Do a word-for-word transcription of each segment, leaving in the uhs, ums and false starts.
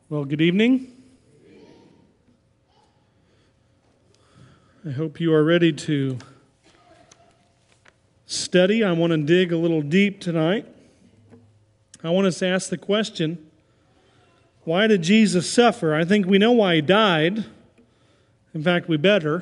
Well, good evening. I hope you are ready to study. I want to dig a little deep tonight. I want us to ask the question, why did Jesus suffer? I think we know why he died. In fact, we better.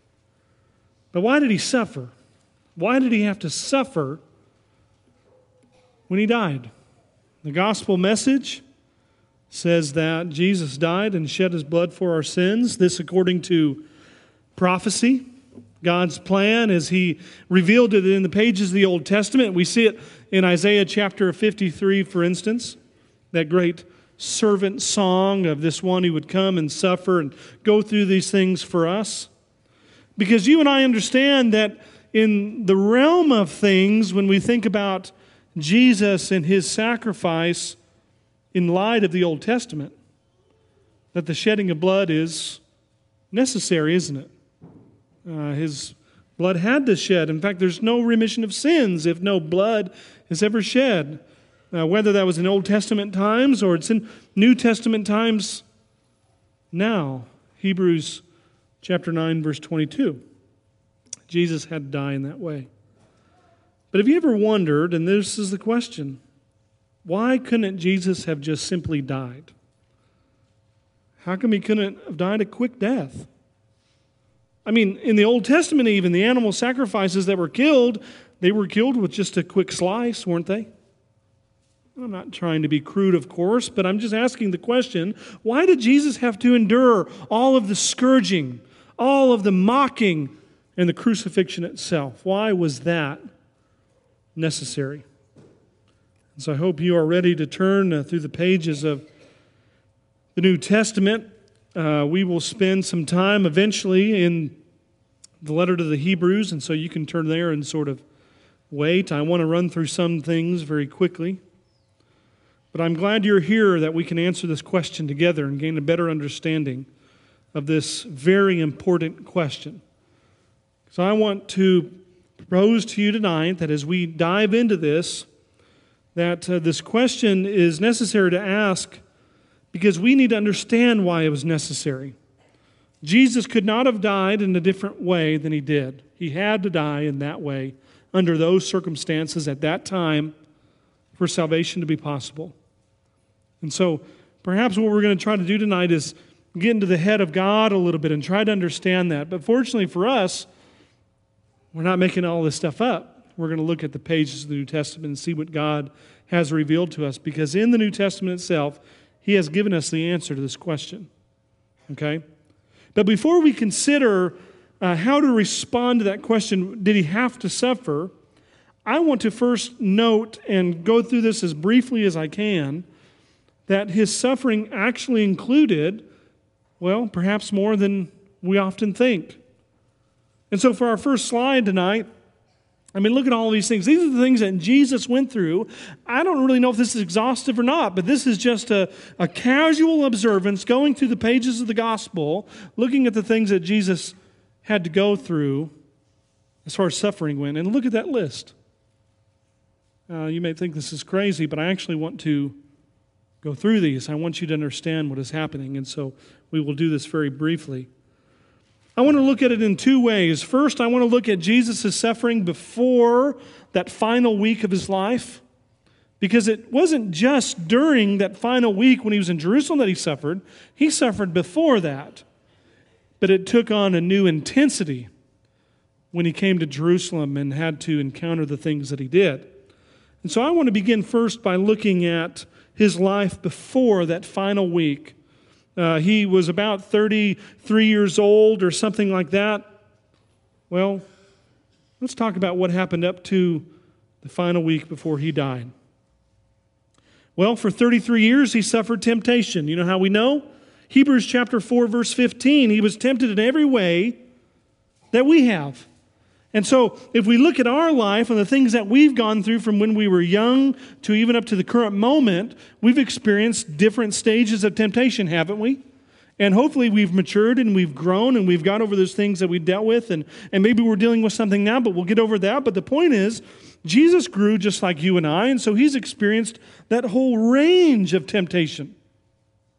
But why did he suffer? Why did he have to suffer when he died? The gospel message says that Jesus died and shed his blood for our sins. This according to prophecy. God's plan as he revealed it in the pages of the Old Testament. We see it in Isaiah chapter fifty-three, for instance. That great servant song of this one who would come and suffer and go through these things for us. Because you and I understand that in the realm of things, when we think about Jesus and his sacrifice in light of the Old Testament, that the shedding of blood is necessary, isn't it? Uh, his blood had to shed. In fact, there's no remission of sins if no blood is ever shed. Uh, whether that was in Old Testament times or it's in New Testament times now. Hebrews chapter nine, verse twenty-two. Jesus had to die in that way. But have you ever wondered, and this is the question, why couldn't Jesus have just simply died? How come he couldn't have died a quick death? I mean, in the Old Testament even, the animal sacrifices that were killed, they were killed with just a quick slice, weren't they? I'm not trying to be crude, of course, but I'm just asking the question, why did Jesus have to endure all of the scourging, all of the mocking, and the crucifixion itself? Why was that necessary? And so I hope you are ready to turn uh, through the pages of the New Testament. Uh, we will spend some time eventually in the letter to the Hebrews, and so you can turn there and sort of wait. I want to run through some things very quickly. But I'm glad you're here that we can answer this question together and gain a better understanding of this very important question. So I want to propose to you tonight that as we dive into this, that uh, this question is necessary to ask because we need to understand why it was necessary. Jesus could not have died in a different way than he did. He had to die in that way under those circumstances at that time for salvation to be possible. And so perhaps what we're going to try to do tonight is get into the head of God a little bit and try to understand that. But fortunately for us, we're not making all this stuff up. We're going to look at the pages of the New Testament and see what God has revealed to us. Because in the New Testament itself, he has given us the answer to this question. Okay? But before we consider uh, how to respond to that question, did he have to suffer? I want to first note and go through this as briefly as I can, that his suffering actually included, well, perhaps more than we often think. And so for our first slide tonight, I mean, look at all of these things. These are the things that Jesus went through. I don't really know if this is exhaustive or not, but this is just a, a casual observance going through the pages of the gospel, looking at the things that Jesus had to go through as far as suffering went. And look at that list. Uh, you may think this is crazy, but I actually want to go through these. I want you to understand what is happening, and so we will do this very briefly. I want to look at it in two ways. First, I want to look at Jesus' suffering before that final week of his life, because it wasn't just during that final week when he was in Jerusalem that he suffered. He suffered before that, but it took on a new intensity when he came to Jerusalem and had to encounter the things that he did. And so I want to begin first by looking at his life before that final week. Uh, he was about thirty-three years old or something like that. Well, let's talk about what happened up to the final week before he died. Well, for thirty-three years he suffered temptation. You know how we know? Hebrews chapter four, verse fifteen. He was tempted in every way that we have. And so if we look at our life and the things that we've gone through from when we were young to even up to the current moment, we've experienced different stages of temptation, haven't we? And hopefully we've matured and we've grown and we've got over those things that we dealt with, and, and maybe we're dealing with something now, but we'll get over that. But the point is, Jesus grew just like you and I, and so he's experienced that whole range of temptation.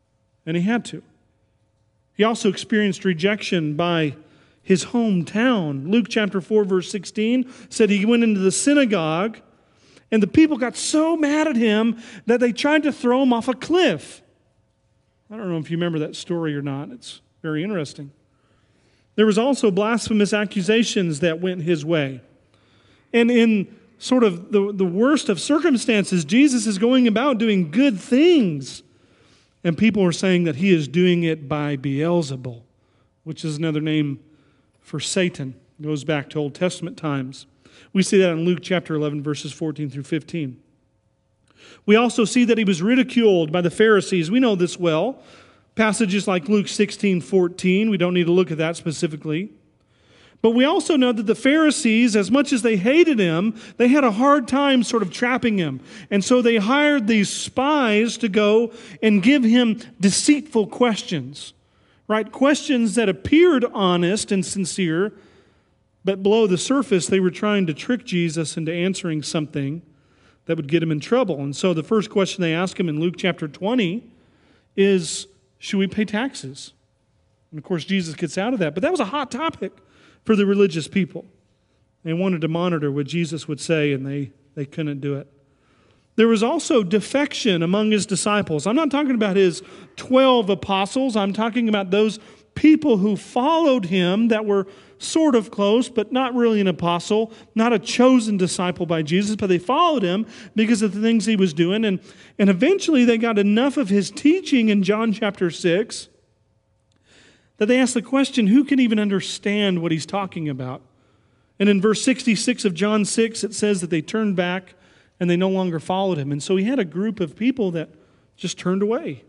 and he had to. He also experienced rejection by his hometown. Luke chapter four, verse sixteen said he went into the synagogue, and the people got so mad at him that they tried to throw him off a cliff. I don't know if you remember that story or not. It's very interesting. There was also blasphemous accusations that went his way. And in sort of the, the worst of circumstances, Jesus is going about doing good things. And people are saying that he is doing it by Beelzebul, which is another name for Satan. It goes back to Old Testament times. We see that in Luke chapter eleven, verses fourteen through fifteen. We also see that he was ridiculed by the Pharisees. We know this well. Passages like Luke sixteen, fourteen, we don't need to look at that specifically. But we also know that the Pharisees, as much as they hated him, they had a hard time sort of trapping him. And so they hired these spies to go and give him deceitful questions, right? Questions that appeared honest and sincere, but below the surface, they were trying to trick Jesus into answering something that would get him in trouble. And so the first question they ask him in Luke chapter twenty is, should we pay taxes? And of course, Jesus gets out of that. But that was a hot topic for the religious people. They wanted to monitor what Jesus would say, and they, they couldn't do it. There was also defection among his disciples. I'm not talking about his twelve apostles. I'm talking about those people who followed him that were sort of close, but not really an apostle, not a chosen disciple by Jesus, but they followed him because of the things he was doing. And, and eventually they got enough of his teaching in John chapter six that they asked the question, who can even understand what he's talking about? And in verse sixty-six of John six, it says that they turned back and they no longer followed him. And so he had a group of people that just turned away.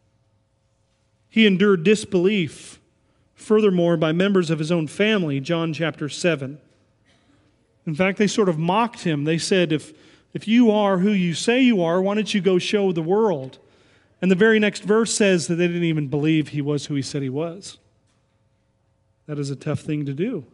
He endured disbelief, furthermore, by members of his own family, John chapter seven. In fact, they sort of mocked him. They said, if, if you are who you say you are, why don't you go show the world? And the very next verse says that they didn't even believe he was who he said he was. That is a tough thing to do.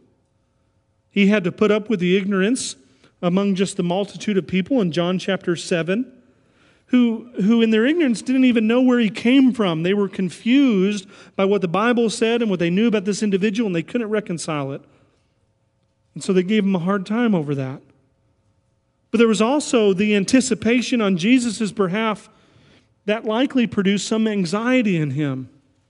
He had to put up with the ignorance among just the multitude of people in John chapter seven, who, who in their ignorance didn't even know where he came from. They were confused by what the Bible said and what they knew about this individual, and they couldn't reconcile it. And so they gave him a hard time over that. But there was also the anticipation on Jesus' behalf that likely produced some anxiety in him.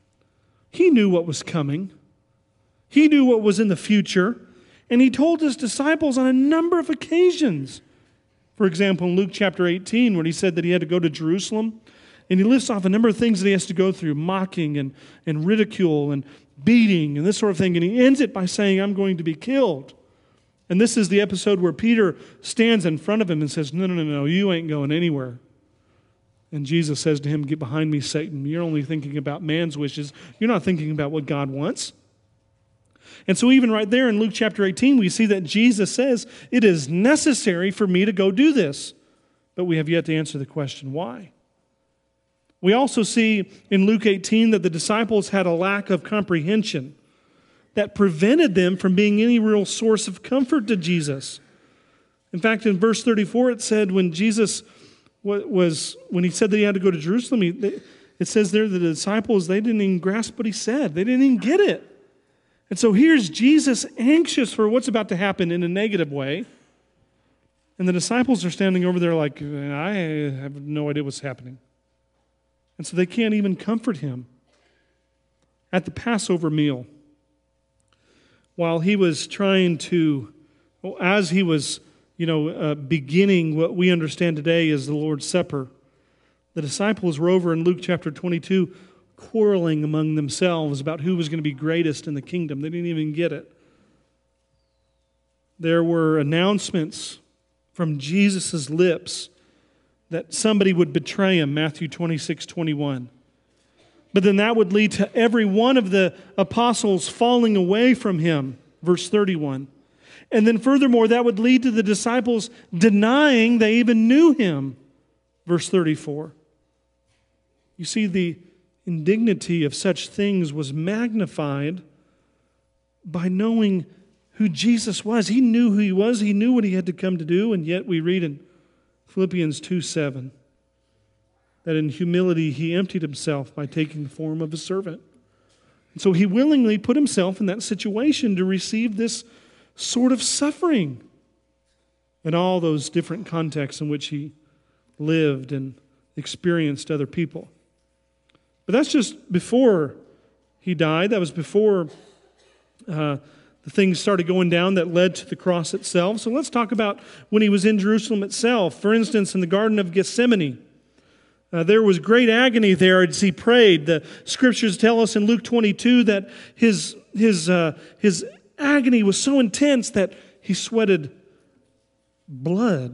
He knew what was coming. He knew what was in the future. And he told his disciples on a number of occasions. For example, in Luke chapter eighteen, when he said that he had to go to Jerusalem, and he lists off a number of things that he has to go through, mocking and, and ridicule and beating and this sort of thing. And he ends it by saying, I'm going to be killed. And this is the episode where Peter stands in front of him and says, no, no, no, no, you ain't going anywhere. And Jesus says to him, get behind me, Satan. You're only thinking about man's wishes. You're not thinking about what God wants. And so even right there in Luke chapter eighteen, we see that Jesus says, it is necessary for me to go do this. But we have yet to answer the question, why? We also see in Luke eighteen that the disciples had a lack of comprehension that prevented them from being any real source of comfort to Jesus. In fact, in verse thirty-four, it said when Jesus was, when he said that he had to go to Jerusalem, he, it says there that the disciples, they didn't even grasp what he said. They didn't even get it. And so here's Jesus anxious for what's about to happen in a negative way. And the disciples are standing over there like, I have no idea what's happening. And so they can't even comfort him. At the Passover meal, while he was trying to, well, as he was, you know, uh, beginning what we understand today as the Lord's Supper, the disciples were over in Luke chapter twenty-two quarreling among themselves about who was going to be greatest in the kingdom. They didn't even get it. There were announcements from Jesus' lips that somebody would betray him, Matthew twenty-six, twenty-one. But then that would lead to every one of the apostles falling away from him, verse thirty-one. And then furthermore, that would lead to the disciples denying they even knew him, verse thirty-four. You see, the indignity of such things was magnified by knowing who Jesus was. He knew who he was. He knew what he had to come to do. And yet we read in Philippians two seven that in humility he emptied himself by taking the form of a servant. And so he willingly put himself in that situation to receive this sort of suffering in all those different contexts in which he lived and experienced other people. But that's just before he died. That was before uh, the things started going down that led to the cross itself. So let's talk about when he was in Jerusalem itself. For instance, in the Garden of Gethsemane, uh, there was great agony there as he prayed. The scriptures tell us in Luke twenty-two that his, his, uh, his agony was so intense that he sweated blood.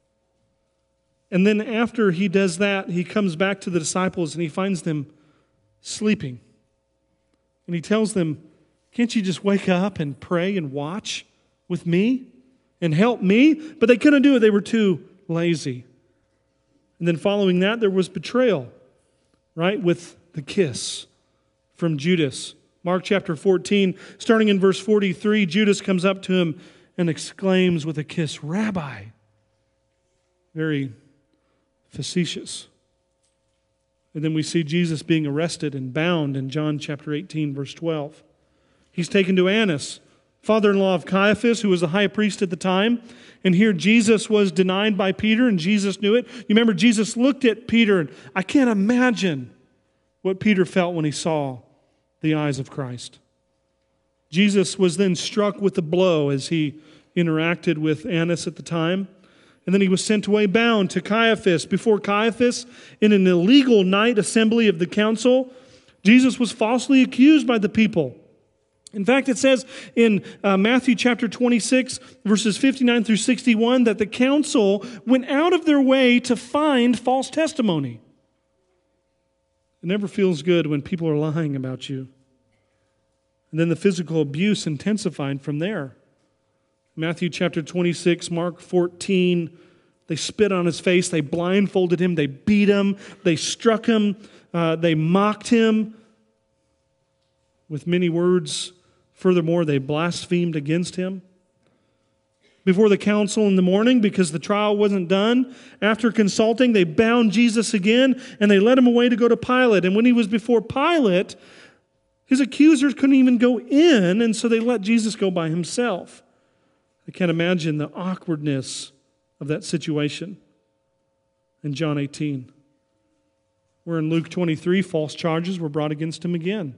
And then after he does that, he comes back to the disciples and he finds them sleeping. And he tells them, can't you just wake up and pray and watch with me and help me? But they couldn't do it. They were too lazy. And then following that, there was betrayal, right, with the kiss from Judas. Mark chapter fourteen, starting in verse forty-three, Judas comes up to him and exclaims with a kiss, "Rabbi." Very facetious. And then we see Jesus being arrested and bound in John chapter eighteen, verse twelve. He's taken to Annas, father-in-law of Caiaphas, who was the high priest at the time. And here Jesus was denied by Peter, and Jesus knew it. You remember Jesus looked at Peter, and I can't imagine what Peter felt when he saw the eyes of Christ. Jesus was then struck with a blow as he interacted with Annas at the time. And then he was sent away bound to Caiaphas. Before Caiaphas, in an illegal night assembly of the council, Jesus was falsely accused by the people. In fact, it says in uh, Matthew chapter twenty-six, verses fifty-nine through sixty-one, that the council went out of their way to find false testimony. It never feels good when people are lying about you. And then the physical abuse intensified from there. Matthew chapter twenty-six, Mark fourteen, they spit on his face, they blindfolded him, they beat him, they struck him, uh, they mocked him with many words. Furthermore, they blasphemed against him. Before the council in the morning, because the trial wasn't done, after consulting, they bound Jesus again, and they led him away to go to Pilate. And when he was before Pilate, his accusers couldn't even go in, and so they let Jesus go by himself. I can't imagine the awkwardness of that situation. In John eighteen, where in Luke twenty-three, false charges were brought against him again.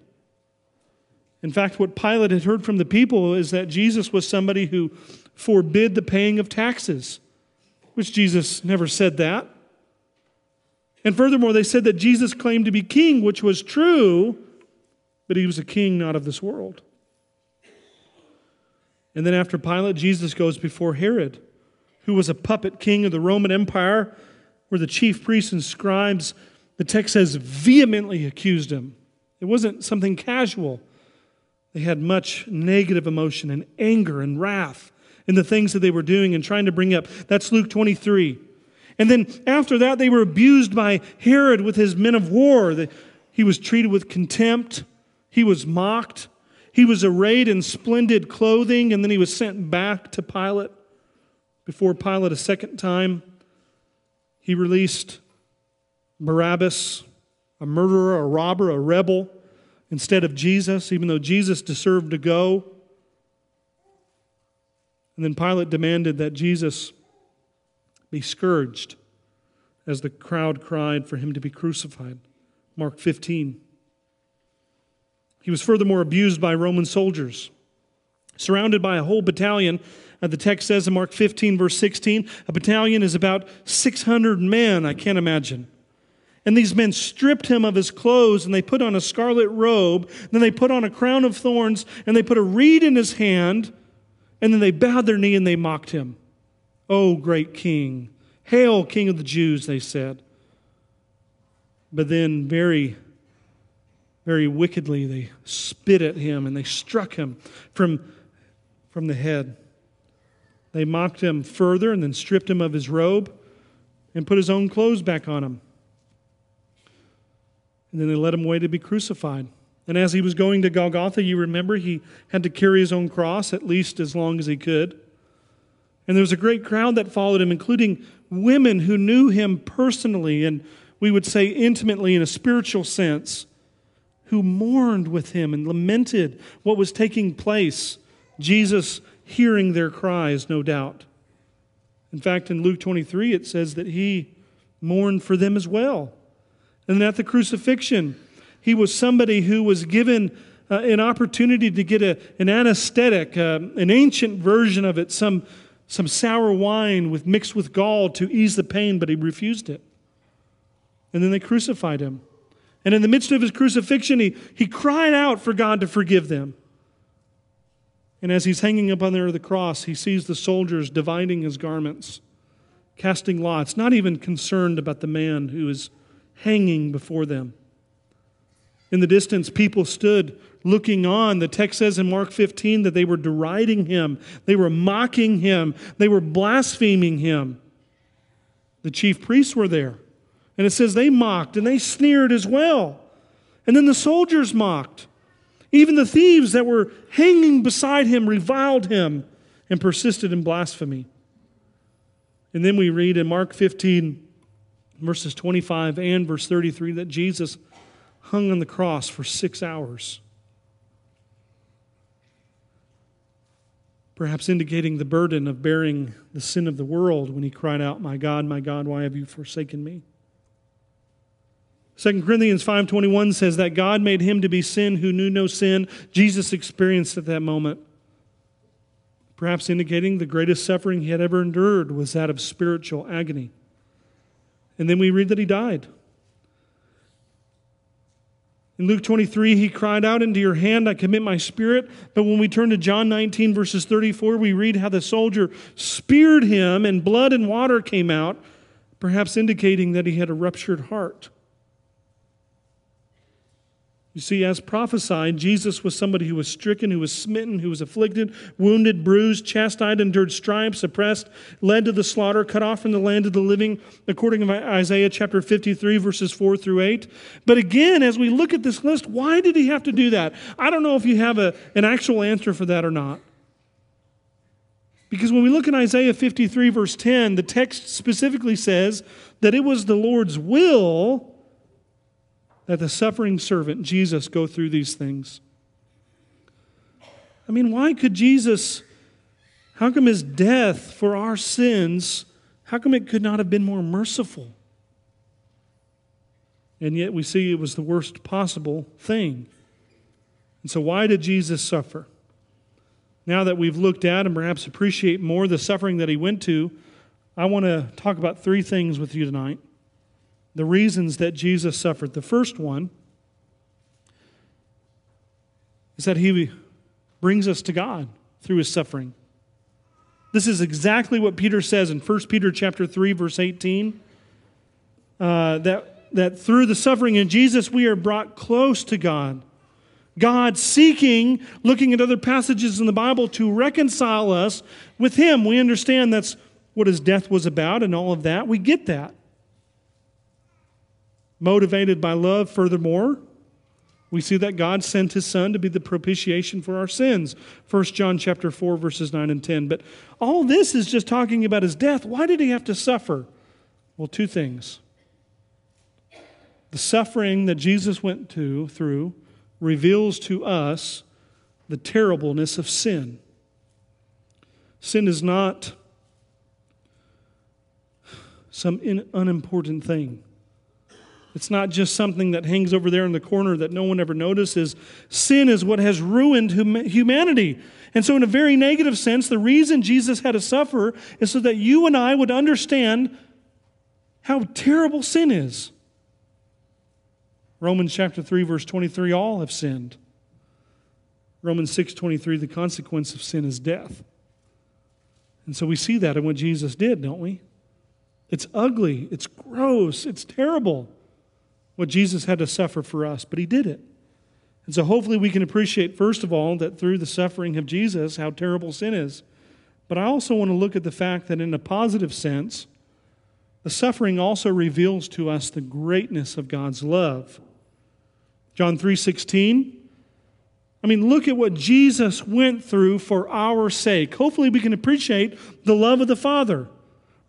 In fact, what Pilate had heard from the people is that Jesus was somebody who forbid the paying of taxes, which Jesus never said that. And furthermore, they said that Jesus claimed to be king, which was true, but he was a king not of this world. And then after Pilate, Jesus goes before Herod, who was a puppet king of the Roman Empire, where the chief priests and scribes, the text says, vehemently accused him. It wasn't something casual. They had much negative emotion and anger and wrath in the things that they were doing and trying to bring up. That's Luke twenty-three. And then after that, they were abused by Herod with his men of war. He was treated with contempt. He was mocked. He was arrayed in splendid clothing, and then he was sent back to Pilate. Before Pilate a second time, he released Barabbas, a murderer, a robber, a rebel, instead of Jesus, even though Jesus deserved to go. And then Pilate demanded that Jesus be scourged as the crowd cried for him to be crucified. Mark fifteen. He was furthermore abused by Roman soldiers. Surrounded by a whole battalion, uh, the text says in Mark fifteen, verse sixteen, a battalion is about six hundred men, I can't imagine. And these men stripped him of his clothes, and they put on a scarlet robe, then they put on a crown of thorns, and they put a reed in his hand, and then they bowed their knee and they mocked him. "O great king, hail, King of the Jews," they said. But then very, very wickedly they spit at him and they struck him from, from the head. They mocked him further and then stripped him of his robe and put his own clothes back on him. And then they led him away to be crucified. And as he was going to Golgotha, you remember, he had to carry his own cross at least as long as he could. And there was a great crowd that followed him, including women who knew him personally and we would say intimately in a spiritual sense, who mourned with him and lamented what was taking place. Jesus hearing their cries, no doubt. In fact, in Luke twenty-three, it says that he mourned for them as well. And at the crucifixion, he was somebody who was given uh, an opportunity to get a, an anesthetic, uh, an ancient version of it, some, some sour wine with, mixed with gall to ease the pain, but he refused it. And then they crucified him. And in the midst of his crucifixion, he, he cried out for God to forgive them. And as he's hanging up on there the cross, he sees the soldiers dividing his garments, casting lots, not even concerned about the man who is hanging before them. In the distance, people stood looking on. The text says in Mark fifteen that they were deriding him. They were mocking him. They were blaspheming him. The chief priests were there. And it says they mocked and they sneered as well. And then the soldiers mocked. Even the thieves that were hanging beside him reviled him and persisted in blasphemy. And then we read in Mark fifteen, verses twenty-five and verse thirty-three, that Jesus hung on the cross for six hours. Perhaps indicating the burden of bearing the sin of the world when he cried out, "My God, my God, why have you forsaken me?" Second Corinthians five twenty-one says that God made him to be sin who knew no sin. Jesus experienced at that moment, perhaps indicating the greatest suffering he had ever endured was that of spiritual agony. And then we read that he died. In Luke twenty-three, he cried out, "Into your hand I commit my spirit." But when we turn to John nineteen, verses thirty-four, we read how the soldier speared him and blood and water came out, perhaps indicating that he had a ruptured heart. You see, as prophesied, Jesus was somebody who was stricken, who was smitten, who was afflicted, wounded, bruised, chastised, endured stripes, oppressed, led to the slaughter, cut off from the land of the living, according to Isaiah chapter fifty-three, verses four through eight. But again, as we look at this list, why did he have to do that? I don't know if you have a, an actual answer for that or not. Because when we look at Isaiah fifty-three, verse ten, the text specifically says that it was the Lord's will that the suffering servant, Jesus, go through these things. I mean, why could Jesus, how come his death for our sins, how come it could not have been more merciful? And yet we see it was the worst possible thing. And so why did Jesus suffer? Now that we've looked at and perhaps appreciate more the suffering that he went to, I want to talk about three things with you tonight. The reasons that Jesus suffered. The first one is that he brings us to God through his suffering. This is exactly what Peter says in First Peter chapter three, verse eighteen. Uh, that, that through the suffering in Jesus, we are brought close to God. God seeking, looking at other passages in the Bible to reconcile us with him. We understand that's what his death was about and all of that. We get that. Motivated by love, furthermore, we see that God sent his Son to be the propitiation for our sins. First John chapter four, verses nine and ten. But all this is just talking about his death. Why did he have to suffer? Well, two things. The suffering that Jesus went to through reveals to us the terribleness of sin. Sin is not some in, unimportant thing. It's not just something that hangs over there in the corner that no one ever notices. Sin is what has ruined hum- humanity. And so in a very negative sense, the reason Jesus had to suffer is so that you and I would understand how terrible sin is. Romans chapter three, verse twenty-three, all have sinned. Romans six twenty-three, the consequence of sin is death. And so we see that in what Jesus did, don't we? It's ugly, it's gross, it's terrible what Jesus had to suffer for us, but he did it. And so hopefully we can appreciate, first of all, that through the suffering of Jesus, how terrible sin is. But I also want to look at the fact that in a positive sense, the suffering also reveals to us the greatness of God's love. John three sixteen. I mean, look at what Jesus went through for our sake. Hopefully we can appreciate the love of the Father.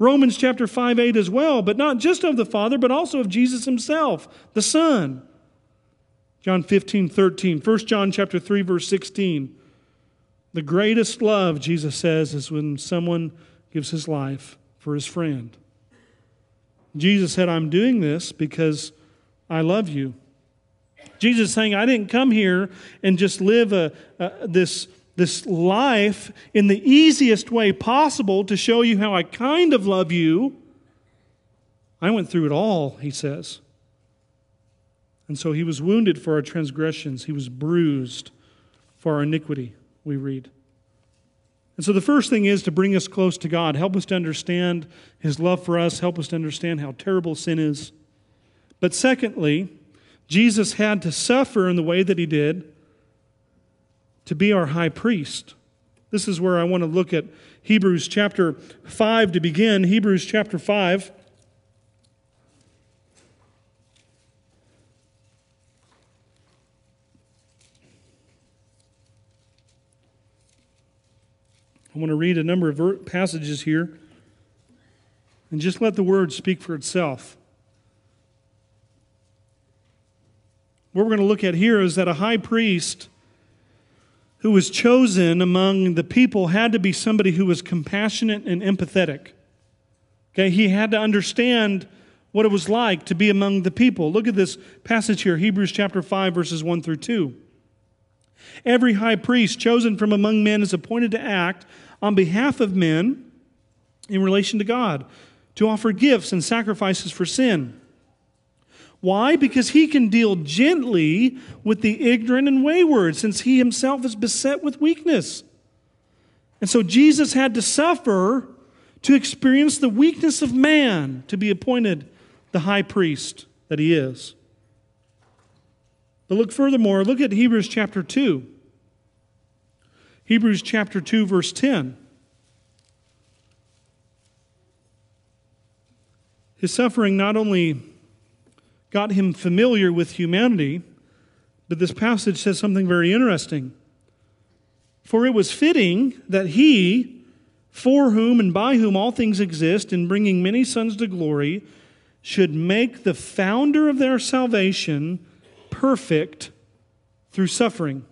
Romans chapter five, eight as well, but not just of the Father, but also of Jesus himself, the Son. John fifteen, thirteen, First John chapter three, verse sixteen. The greatest love, Jesus says, is when someone gives his life for his friend. Jesus said, I'm doing this because I love you. Jesus is saying, I didn't come here and just live a, a, this, this life in the easiest way possible to show you how I kind of love you. I went through it all, he says. And so he was wounded for our transgressions. He was bruised for our iniquity, we read. And so the first thing is to bring us close to God. Help us to understand his love for us. Help us to understand how terrible sin is. But secondly, Jesus had to suffer in the way that he did to be our high priest. This is where I want to look at Hebrews chapter five to begin. Hebrews chapter five. I want to read a number of passages here and just let the word speak for itself. What we're going to look at here is that a high priest who was chosen among the people had to be somebody who was compassionate and empathetic. Okay, he had to understand what it was like to be among the people. Look at this passage here, Hebrews chapter five, verses one through two. Every high priest chosen from among men is appointed to act on behalf of men in relation to God, to offer gifts and sacrifices for sin. Why? Because he can deal gently with the ignorant and wayward, since he himself is beset with weakness. And so Jesus had to suffer to experience the weakness of man to be appointed the high priest that he is. But look furthermore, look at Hebrews chapter two. Hebrews chapter two, verse ten. His suffering not only got him familiar with humanity, but this passage says something very interesting. For it was fitting that he, for whom and by whom all things exist, in bringing many sons to glory, should make the founder of their salvation perfect through suffering.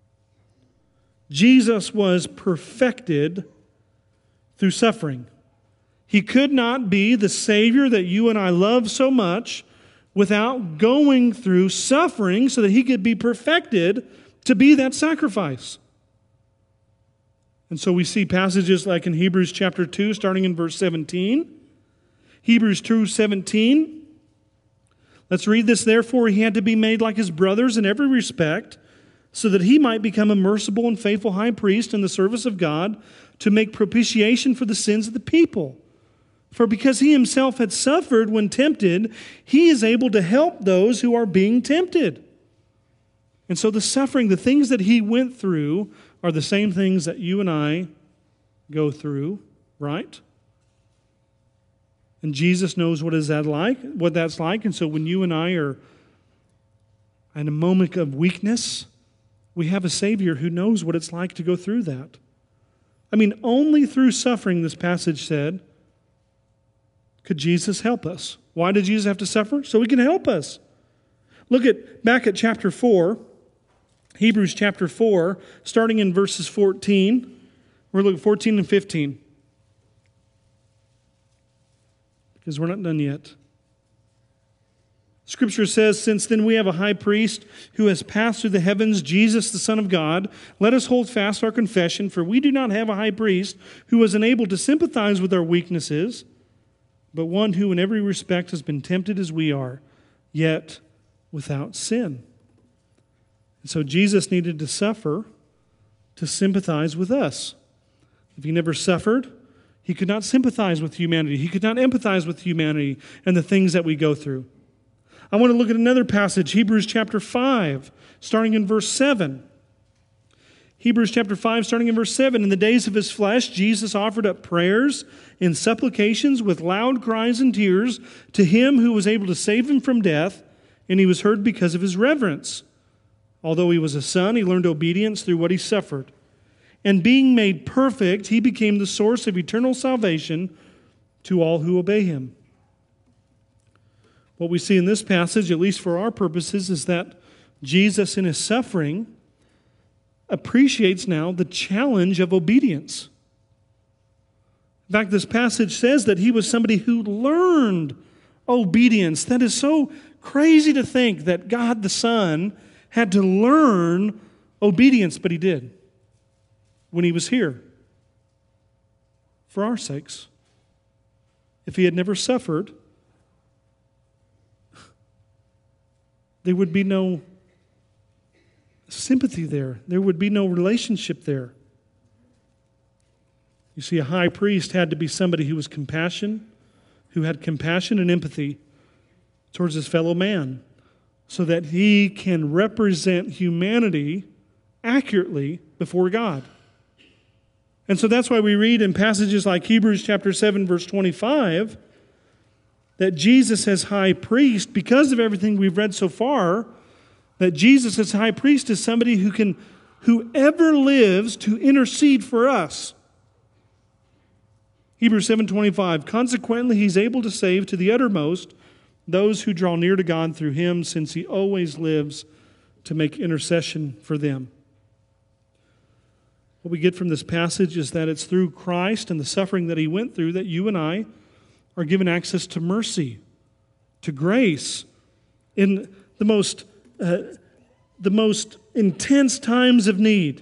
Jesus was perfected through suffering. He could not be the Savior that you and I love so much without going through suffering so that he could be perfected to be that sacrifice. And so we see passages like in Hebrews chapter two, starting in verse seventeen. Hebrews two seventeen. Let's read this. Therefore, he had to be made like his brothers in every respect, so that he might become a merciful and faithful high priest in the service of God to make propitiation for the sins of the people. For because he himself had suffered when tempted, he is able to help those who are being tempted. And so the suffering, the things that he went through, are the same things that you and I go through, right? And Jesus knows what is that like, what that's like. And so when you and I are in a moment of weakness, we have a Savior who knows what it's like to go through that. I mean, only through suffering, this passage said, could Jesus help us. Why did Jesus have to suffer? So he can help us. Look at back at chapter four, Hebrews chapter four, starting in verses fourteen. We're looking at fourteen and fifteen. Because we're not done yet. Scripture says, since then we have a high priest who has passed through the heavens, Jesus, the Son of God. Let us hold fast our confession, for we do not have a high priest who is unable to sympathize with our weaknesses, but one who in every respect has been tempted as we are, yet without sin. And so Jesus needed to suffer to sympathize with us. If he never suffered, he could not sympathize with humanity. He could not empathize with humanity and the things that we go through. I want to look at another passage, Hebrews chapter five, starting in verse seven. Hebrews chapter five, starting in verse seven. In the days of his flesh, Jesus offered up prayers and supplications with loud cries and tears to him who was able to save him from death, and he was heard because of his reverence. Although he was a son, he learned obedience through what he suffered. And being made perfect, he became the source of eternal salvation to all who obey him. What we see in this passage, at least for our purposes, is that Jesus in his suffering appreciates now the challenge of obedience. In fact, this passage says that he was somebody who learned obedience. That is so crazy to think that God the Son had to learn obedience, but he did when he was here for our sakes. If he had never suffered, there would be no sympathy there. There would be no relationship there. You see, a high priest had to be somebody who was compassion, who had compassion and empathy towards his fellow man, so that he can represent humanity accurately before God. And so that's why we read in passages like Hebrews chapter seven, verse twenty-five, that Jesus as high priest, because of everything we've read so far, that Jesus as high priest is somebody who can, whoever lives to intercede for us. Hebrews seven twenty-five, consequently, he's able to save to the uttermost those who draw near to God through him, since he always lives to make intercession for them. What we get from this passage is that it's through Christ and the suffering that he went through that you and I are given access to mercy, to grace, in the most, uh, the most intense times of need.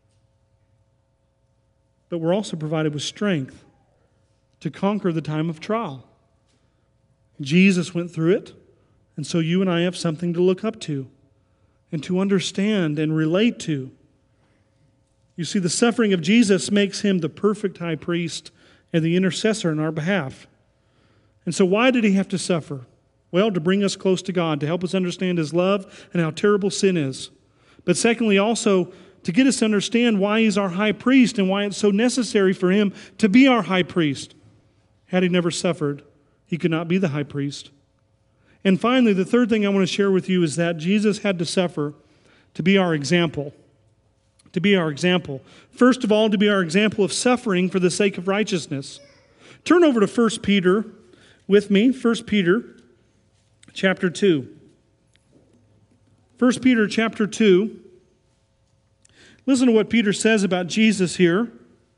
But we're also provided with strength to conquer the time of trial. Jesus went through it, and so you and I have something to look up to and to understand and relate to. You see, the suffering of Jesus makes him the perfect high priest and the intercessor in our behalf. And so why did he have to suffer? Well, to bring us close to God, to help us understand his love and how terrible sin is. But secondly, also to get us to understand why he's our high priest and why it's so necessary for him to be our high priest. Had he never suffered, he could not be the high priest. And finally, the third thing I want to share with you is that Jesus had to suffer to be our example. To be our example. First of all, to be our example of suffering for the sake of righteousness. Turn over to First Peter with me. First Peter chapter two. First Peter chapter two. Listen to what Peter says about Jesus here.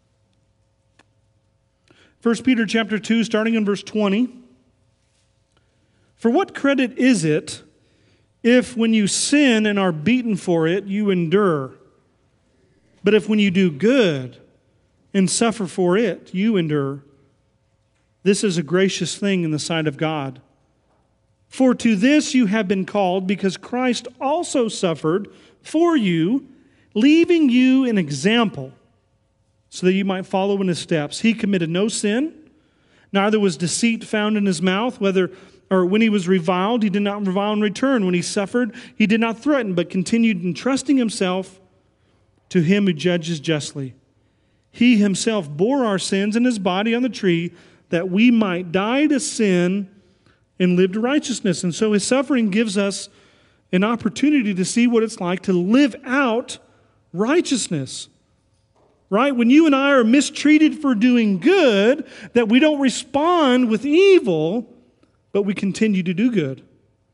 First Peter chapter two, starting in verse twenty. For what credit is it if when you sin and are beaten for it, you endure? But if when you do good and suffer for it, you endure, this is a gracious thing in the sight of God. For to this you have been called, because Christ also suffered for you, leaving you an example, so that you might follow in his steps. He committed no sin, neither was deceit found in his mouth. Whether or when he was reviled, he did not revile in return. When he suffered, he did not threaten, but continued entrusting himself to him who judges justly. He himself bore our sins in his body on the tree, that we might die to sin and live to righteousness. And so his suffering gives us an opportunity to see what it's like to live out righteousness. Right? When you and I are mistreated for doing good, that we don't respond with evil, but we continue to do good.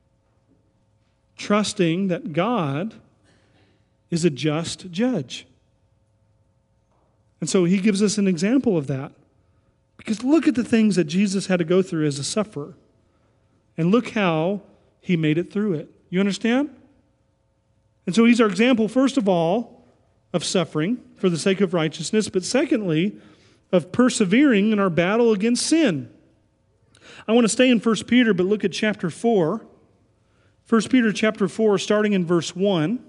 Trusting that God is a just judge. And so he gives us an example of that. Because look at the things that Jesus had to go through as a sufferer. And look how he made it through it. You understand? And so he's our example, first of all, of suffering for the sake of righteousness, but secondly, of persevering in our battle against sin. I want to stay in First Peter, but look at chapter four. First Peter chapter four, starting in verse one.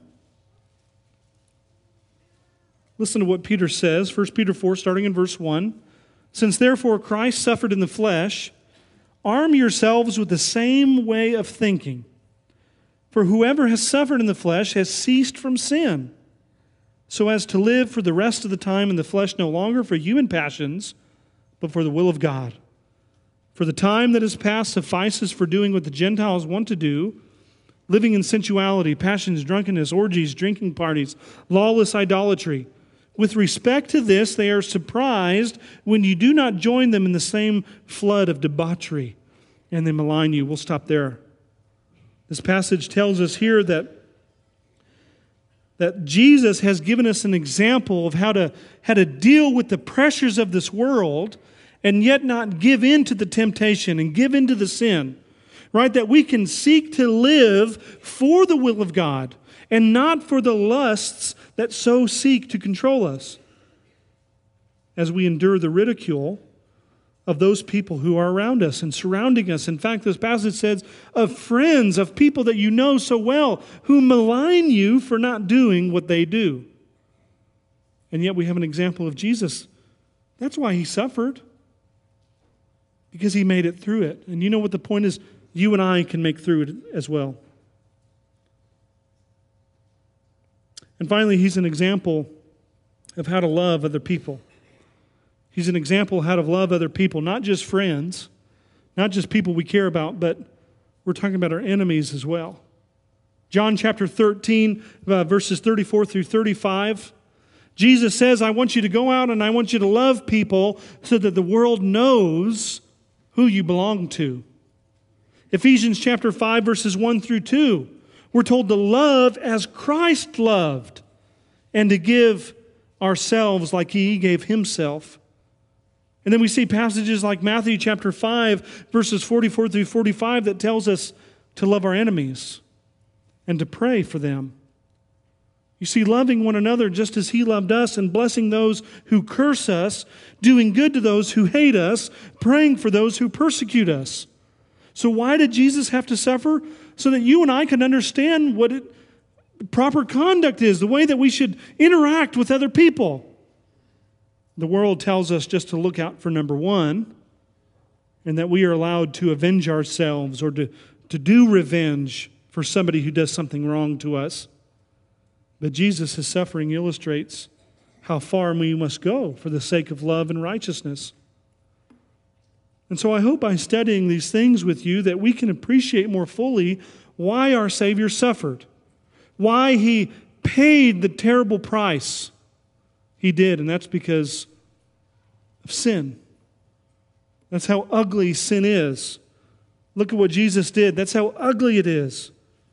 Listen to what Peter says. First Peter four, starting in verse one. Since therefore Christ suffered in the flesh, arm yourselves with the same way of thinking. For whoever has suffered in the flesh has ceased from sin, so as to live for the rest of the time in the flesh no longer for human passions, but for the will of God. For the time that is past suffices for doing what the Gentiles want to do, living in sensuality, passions, drunkenness, orgies, drinking parties, lawless idolatry. With respect to this, they are surprised when you do not join them in the same flood of debauchery, and they malign you. We'll stop there. This passage tells us here that, that Jesus has given us an example of how to, how to deal with the pressures of this world and yet not give in to the temptation and give in to the sin. Right? That we can seek to live for the will of God and not for the lusts that so seek to control us, as we endure the ridicule of those people who are around us and surrounding us. In fact, this passage says of friends, of people that you know so well, who malign you for not doing what they do. And yet we have an example of Jesus. That's why he suffered, because he made it through it. And you know what the point is? You and I can make through it as well. And finally, he's an example of how to love other people. He's an example of how to love other people, not just friends, not just people we care about, but we're talking about our enemies as well. John chapter thirteen, uh, verses thirty-four through thirty-five, Jesus says, I want you to go out and I want you to love people so that the world knows who you belong to. Ephesians chapter five, verses one through two, we're told to love as Christ loved and to give ourselves like he gave himself. And then we see passages like Matthew chapter five, verses forty-four through forty-five that tells us to love our enemies and to pray for them. You see, loving one another just as he loved us and blessing those who curse us, doing good to those who hate us, praying for those who persecute us. So why did Jesus have to suffer? So that you and I can understand what it, proper conduct is, the way that we should interact with other people. The world tells us just to look out for number one, and that we are allowed to avenge ourselves or to, to do revenge for somebody who does something wrong to us. But Jesus' suffering illustrates how far we must go for the sake of love and righteousness. And so I hope by studying these things with you that we can appreciate more fully why our Savior suffered, why he paid the terrible price he did, and that's because of sin. That's how ugly sin is. Look at what Jesus did. That's how ugly it is.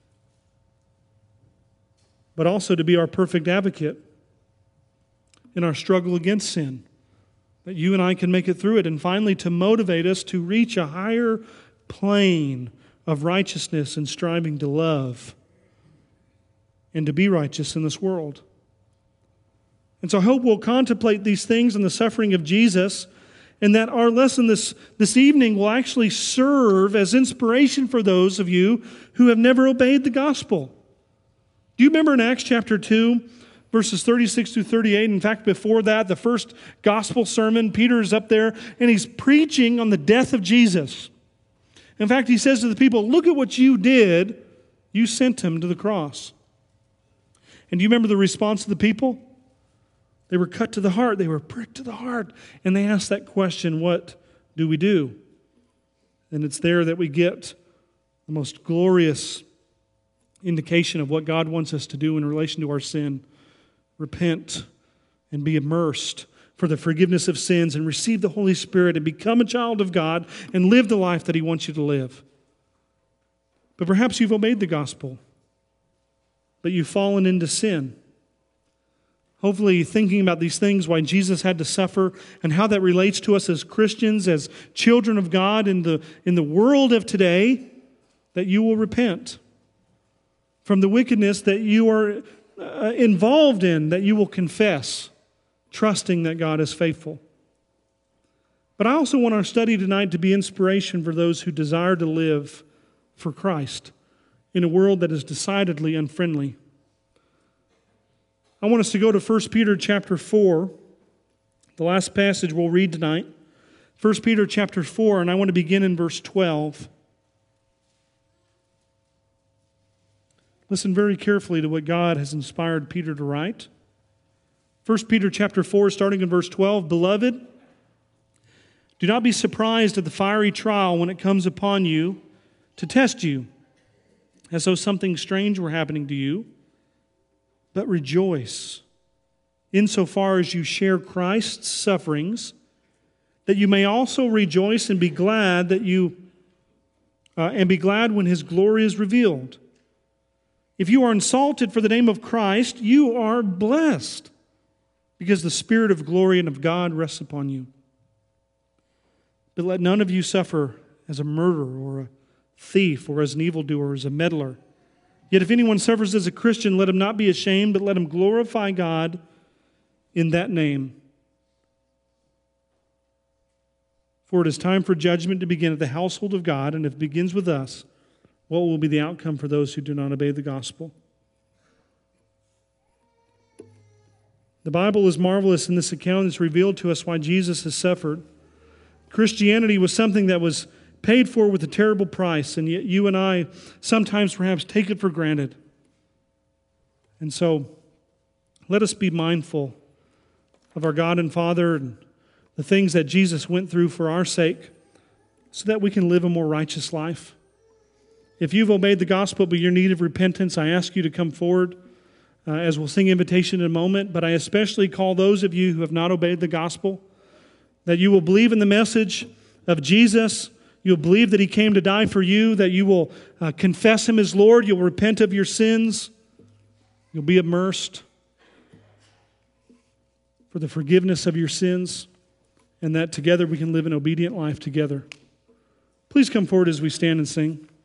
But also to be our perfect advocate in our struggle against sin, that you and I can make it through it. And finally, to motivate us to reach a higher plane of righteousness and striving to love and to be righteous in this world. And so I hope we'll contemplate these things in the suffering of Jesus, and that our lesson this, this evening will actually serve as inspiration for those of you who have never obeyed the gospel. Do you remember in Acts chapter two, verses thirty-six through thirty-eight. In fact, before that, the first gospel sermon, Peter is up there and he's preaching on the death of Jesus. In fact, he says to the people, look at what you did. You sent him to the cross. And do you remember the response of the people? They were cut to the heart. They were pricked to the heart. And they asked that question, what do we do? And it's there that we get the most glorious indication of what God wants us to do in relation to our sin. Repent and be immersed for the forgiveness of sins and receive the Holy Spirit and become a child of God and live the life that He wants you to live. But perhaps you've obeyed the gospel, but you've fallen into sin. Hopefully thinking about these things, why Jesus had to suffer and how that relates to us as Christians, as children of God in the, in the world of today, that you will repent from the wickedness that you are uh, involved in, that you will confess, trusting that God is faithful. But I also want our study tonight to be inspiration for those who desire to live for Christ in a world that is decidedly unfriendly. I want us to go to First Peter chapter four, the last passage we'll read tonight. First Peter chapter four, and I want to begin in verse twelve. Listen very carefully to what God has inspired Peter to write. First Peter chapter four, starting in verse twelve, Beloved, do not be surprised at the fiery trial when it comes upon you to test you, as though something strange were happening to you, but rejoice insofar as you share Christ's sufferings, that you may also rejoice and be glad that you uh, and be glad when his glory is revealed. If you are insulted for the name of Christ, you are blessed, because the Spirit of glory and of God rests upon you. But let none of you suffer as a murderer or a thief or as an evildoer or as a meddler. Yet if anyone suffers as a Christian, let him not be ashamed, but let him glorify God in that name. For it is time for judgment to begin at the household of God, and if it begins with us, what will be the outcome for those who do not obey the gospel? The Bible is marvelous in this account. It's revealed to us why Jesus has suffered. Christianity was something that was paid for with a terrible price, and yet you and I sometimes perhaps take it for granted. And so, let us be mindful of our God and Father and the things that Jesus went through for our sake, so that we can live a more righteous life. If you've obeyed the gospel but you're in need of repentance, I ask you to come forward uh, as we'll sing invitation in a moment. But I especially call those of you who have not obeyed the gospel, that you will believe in the message of Jesus. You'll believe that he came to die for you, that you will uh, confess him as Lord. You'll repent of your sins. You'll be immersed for the forgiveness of your sins, and that together we can live an obedient life together. Please come forward as we stand and sing.